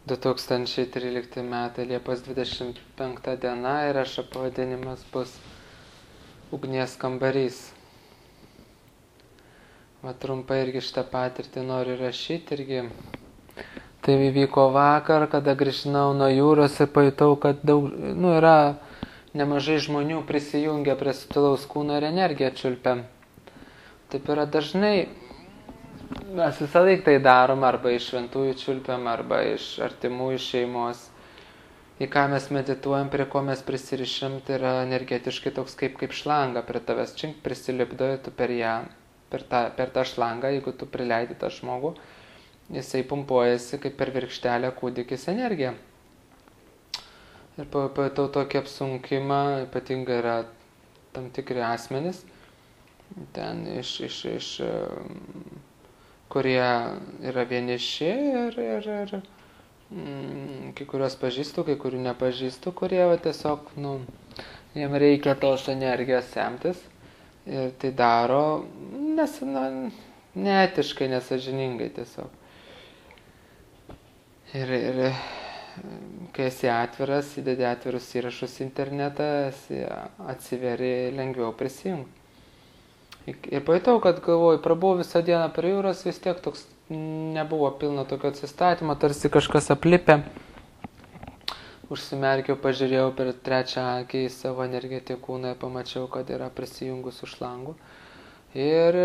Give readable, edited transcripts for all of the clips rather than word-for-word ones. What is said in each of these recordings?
2013 metai, Liepos 25 diena ir rašo pavadinimas bus Ugnies kambarys. Va trumpai irgi šitą patirtį noriu rašyti irgi. Tai įvyko vakar, kada grįžinau nuo jūros ir pajutau, kad yra nemažai žmonių prisijungia prie subtilaus kūno ir energiją čiulpia. Taip yra dažnai. Mes visą laiką tai darom, arba iš šventųjų čiulpiam, arba iš artimųjų šeimos. Į ką mes medituojam, prie ko mes prisirišam, tai yra energetiškai toks kaip šlanga prie tavęs. Čink prisilipdo ir tu per ją, per tą šlangą, jeigu tu prileidi tą žmogų, jisai pumpuojasi kaip per virkštelę kūdikis energiją. Ir pajutau tokį apsunkimą, ypatingai yra tam tikri asmenys, ten kurie yra vieniši ir kai kuriuos pažįstu, kai kurių nepažįstu, kurie tiesiog, jiem reikia tos energijos semtis ir tai daro neetiškai, nesąžiningai tiesiog. Ir kai esi atviras, įdedi atvirus įrašus internetą, atsiveri lengviau prisijungti. Ir pajutau, kad galvoju, prabuvau visą dieną prie jūros, vis tiek toks nebuvo pilno tokio atsistatymo, tarsi kažkas aplipė. Užsimerkiau, pažiūrėjau per trečią akį į savo energetinį kūną ir pamačiau, kad yra prisijungus už langų. Ir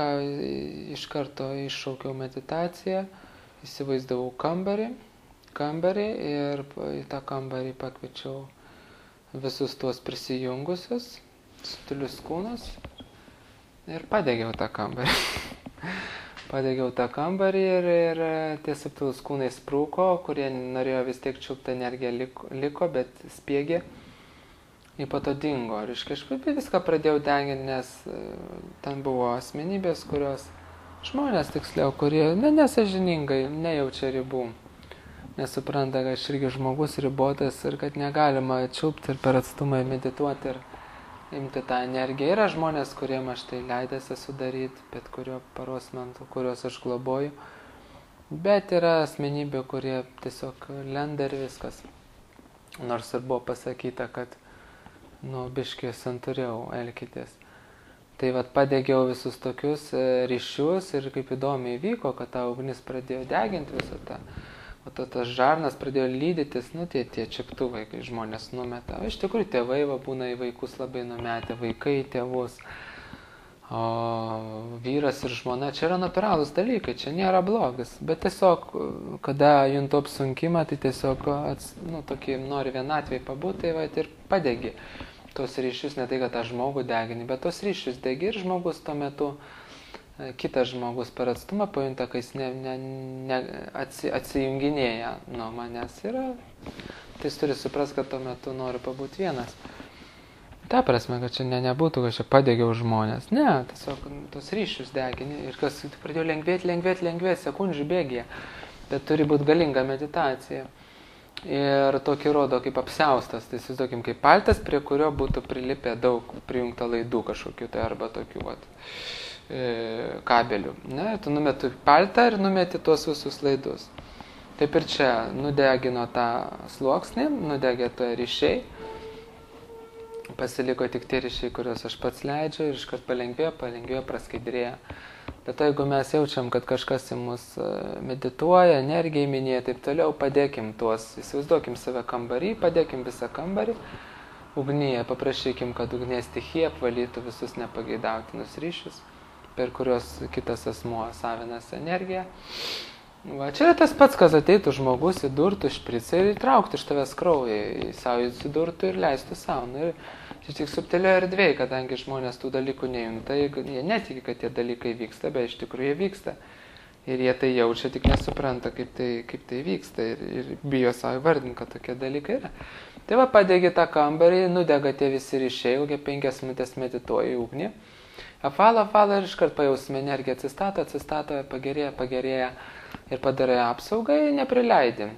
iš karto iššaukiau meditaciją, įsivaizdavau kambarį ir į tą kambarį pakviečiau visus tuos prisijungusius, subtilius kūnus. Ir padegiau tą kambarį. Padegiau tą kambarį ir tie subtilūs kūnai sprūko, kurie norėjo vis tiek čiulpti energiją liko, bet spiegė. Ir po to dingo. Ir aš viską pradėjau deginti, nes ten buvo asmenybės, žmonės tiksliau, kurie nesąžiningai nejaučia ribų. Nesupranta, kad aš irgi žmogus ribotas ir kad negalima čiulpti ir per atstumą medituoti ir imti tą energiją. Yra žmonės, kuriem aš tai leidęs esu daryti, bet kurio paros metu, kuriuos aš globoju. Bet yra asmenybė, kurie tiesiog lenda ir viskas. Nors ir buvo pasakyta, kad biškį santūriau elkitės. Tai padegiau visus tokius ryšius ir kaip įdomiai vyko, kad ta ugnis pradėjo deginti visą tą. O tas žarnas pradėjo lydytis, tie čiuptuvai, kai žmonės numeta. Iš tikrųjų, tėvai būna į vaikus labai numetę, vaikai į tėvus, o vyras ir žmona, čia yra natūralūs dalykai, čia nėra blogas. Bet tiesiog, kada juntu apsunkimą, tai tiesiog, tokį nori vienatvėj pabūti, tai ir padegi tos ryšius, ne tai, kad tą žmogų degini, bet tos ryšius degi ir žmogus tuo metu, kitas žmogus per atstumą pajunta, kai jis atsijunginėja nuo manęs. Tai jis turi suprast, kad tuo metu noriu pabūti vienas. Ta prasme, kad čia nebūtų, kad čia padegiau žmonės. Ne, tiesiog tos ryšius degini ir kas pradėjo lengvėti, sekundžių bėgyje. Bet turi būti galinga meditacija. Ir tokį rodo kaip apsiaustas. Tai įsivaizduokim kaip paltas, prie kurio būtų prilipę daug prijungta laidų kažkokių, tai arba tokių kabelių. Tu numeti paltą ir numeti tuos visus laidus. Taip ir čia nudegino tą sluoksnį, nudegė to ryšiai. Pasiliko tik tie ryšiai, kuriuos aš pats leidžiu ir iškart palengvėjo, praskaidrėjo. Bet to, jeigu mes jaučiam, kad kažkas į mus medituoja, energiją įminėja, taip toliau, padėkim tuos, įsivaizduokim save kambarį, padėkim visą kambarį, ugnyje, paprašykim, kad ugnies stichija apvalytų visus nepageidautinus ryšius, per kuriuos kitas asmuo savinasi energiją. Čia yra tas pats, kas ateitų žmogus, įdurtų špricą ir įtrauktų iš tavęs kraują, savo įsidurtų ir leistų savo. Ir čia tik subtilioje erdvėje, kadangi žmonės tų dalykų nejunta, jie netiki, kad tie dalykai vyksta, bet iš tikrųjų jie vyksta. Ir jie tai jaučia, tik nesupranta, kaip tai vyksta ir bijo savo įvardinti, kad tokie dalykai yra. Tai padegi tą kambarį, nudega tie visi ryšiai, kokie 5 minutės medituoja į ugnį. Apvalo ir iškart pajausime energiją, atsistato, pagerėja ir padarai apsaugą ir neprileidi.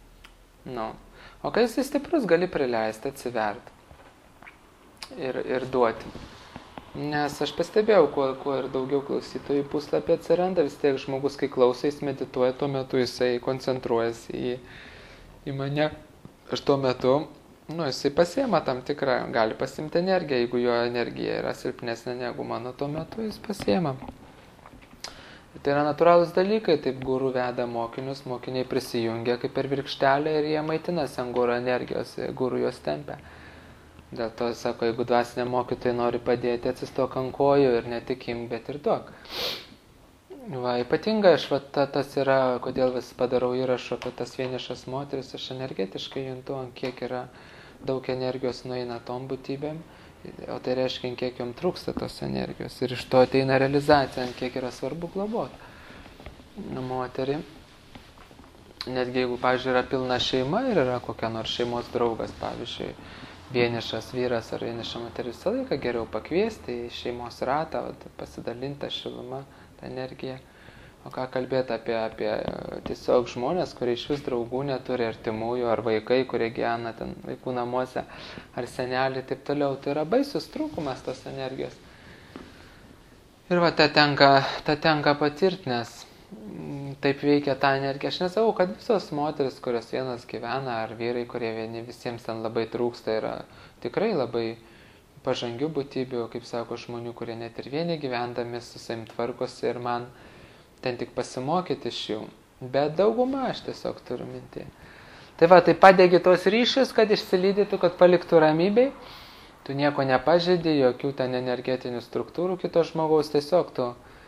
O kai esi stiprus, gali prileisti, atsiverti ir duoti. Nes aš pastebėjau, kuo ir daugiau klausytojų puslapį atsiranda, vis tiek žmogus, kai klauso, jis medituoja, tuo metu jisai koncentruojasi į mane. Aš tuo metu, jisai pasiema tam tikrą, gali pasimti energiją, jeigu jo energija yra silpnesnė negu mano, tuo metu jis pasiema. Tai yra natūralūs dalykai, taip guru veda mokinius, mokiniai prisijungia kaip per virkštelę ir jie maitinasi ant guru energijos, guru juos tempia. Dėl to, sako, jeigu dvasinė mokytojai nori padėti, atsistok ant kojų ir ne tik imk, bet ir duok. Ypatingai aš, tas yra, kodėl vis padarau įrašą apie tas vienišas moteris, aš energetiškai juntu, ant kiek yra daug energijos nueina tom būtybėm, o tai reiškia, ant kiek jom trūksta tos energijos. Ir iš to ateina realizacija, ant kiek yra svarbu globoti moterį. Netgi jeigu, pavyzdžiui, yra pilna šeima ir yra kokia nors šeimos draugas, pavyzdžiui, vienišas vyras ar vieniša moteris, visą laiką geriau pakviesti į šeimos ratą, pasidalinti šilumą, tą energiją. O ką kalbėti apie tiesiog žmonės, kurie iš vis draugų neturi, artimųjų, ar vaikai, kurie gyvena ten vaikų namuose, ar seneliai, taip toliau. Tai yra baisus trūkumas tos energijos. Ir ta tenka patirti, nes taip veikia ta energija. Aš nesakau, kad visos moteris, kurios vienas gyvena, ar vyrai, kurie vieni, visiems ten labai trūksta, yra tikrai labai pažangių būtybių, kaip sako, žmonių, kurie net ir vieni gyvendami su savim tvarkosi ir man ten tik pasimokyti iš jų. Bet daugumą aš tiesiog turiu mintį. Tai padegi tos ryšius, kad išsilydytų, kad paliktų ramybei. Tu nieko nepažeidi, jokių ten energetinių struktūrų kito žmogaus, tiesiog tu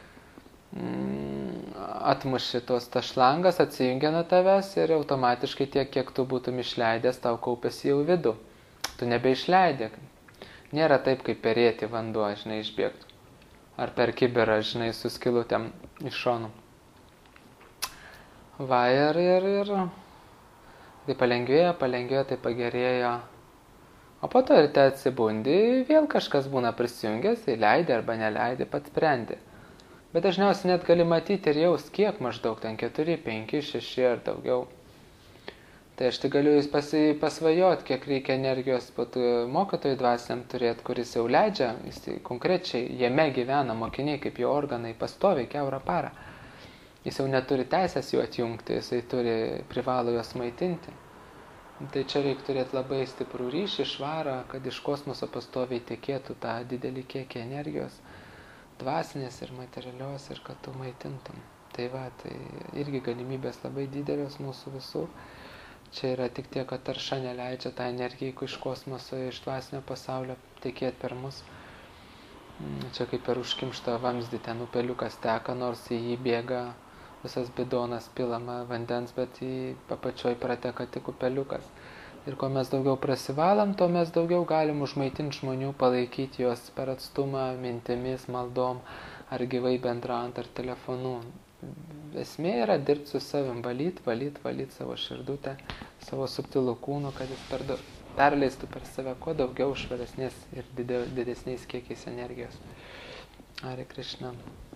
atmuši tos šlangas, atsijungia nuo tavęs ir automatiškai tiek, kiek tu būtum išleidęs, tau kaupėsi jau vidų. Tu nebeišleidė. Nėra taip, kaip perėti vanduo, žinai, išbėgtų. Ar per kibirą, žinai, su skylutėm iš šonų. Ir tai palengvėjo, tai pagerėjo. O po to ryte atsibundi, vėl kažkas būna prisijungęs, tai leidė arba neleidė, pats sprendi. Bet dažniausiai net gali matyti ir jaust, kiek maždaug, ten 4, 5, 6 ar daugiau. Tai aš tai galiu jūs pasvajot, kiek reikia energijos mokytojui dvasiniam turėti, kuris jau leidžia, jis konkrečiai jame gyvena mokiniai kaip jo organai pastoviai kiaurą parą. Jis jau neturi teisės jų atjungti, jisai privalo juos maitinti. Tai čia reikia turėti labai stiprų ryšį, švarą, kad iš kosmoso pastoviai tekėtų tą didelį kiekį energijos, dvasinės ir materialios, ir kad tu maitintum. Tai irgi galimybės labai didelios mūsų visų. Čia yra tik tiek, kad tarša neleidžia tą energiją iš kosmoso, iš dvasinio pasaulio tekėti per mus. Čia kaip per užkimštą vamzdį, ten upeliukas teka, nors į jį bėga visas bidonas pilama vandens, bet į apačioj prateka tik upeliukas. Ir kuo mes daugiau prasivalam, to mes daugiau galim užmaitinti žmonių, palaikyti juos per atstumą, mintimis, maldom, ar gyvai bendraujant, ar telefonu. Esmė yra dirbti su savim, valyt savo širdutę, savo subtilų kūnų, kad jis perleistų per save kuo daugiau švaresnės ir didesniais kiekiais energijos. Hare Krishna.